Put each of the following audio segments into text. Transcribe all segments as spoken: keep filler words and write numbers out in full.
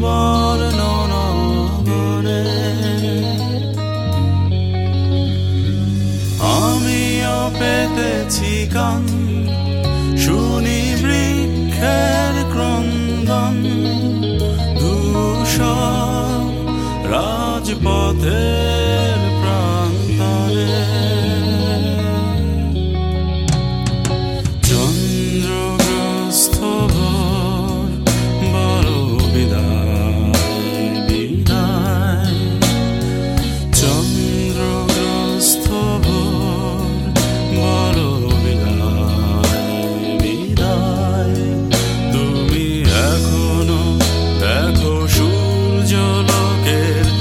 সুবর্ণ নগরে আমিও পেতেছি গান, শুনি বৃক্ষের ক্রন্দন, ধূসর রাজপথের প্রান্তরে। চন্দ্রগ্রস্ত ভোর বড় বিদায় বিদায়, চন্দ্রগ্রস্ত ভোর বড় বিদায় বিদায়। তুমি এখনো দেখো সূর্যলোকের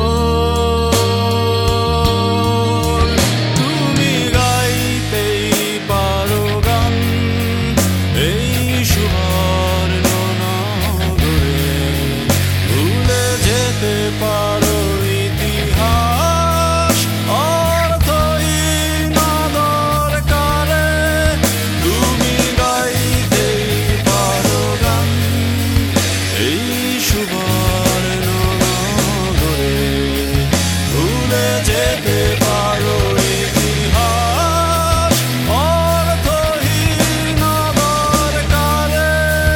ভোর, তুমি গাইতেই পারো গান এই সুবর্ণ নগরে, ভুলে যেতে পারো ইতিহাস অর্থহীন দরকারে। তুমি গাইতেই পারো গান এই সুবর্ণ নগরে, ভুলে যেতে পারো ইতিহাস অর্থহীন দরকারে।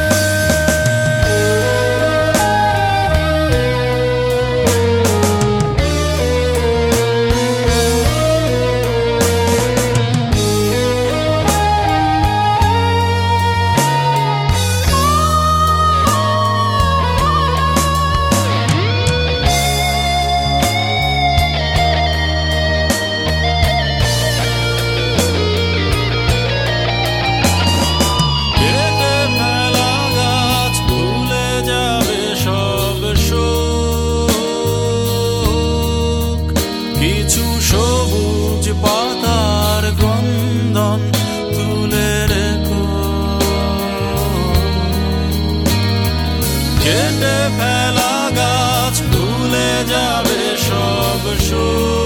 কেটে ফেলা গাছ ভুলে যাবে সব শোক, কিছু সবুজ পাতার ক্রন্দন তুলে রেখো। কেটে ফেলা গাছ ভুলে যাবে সব শোক।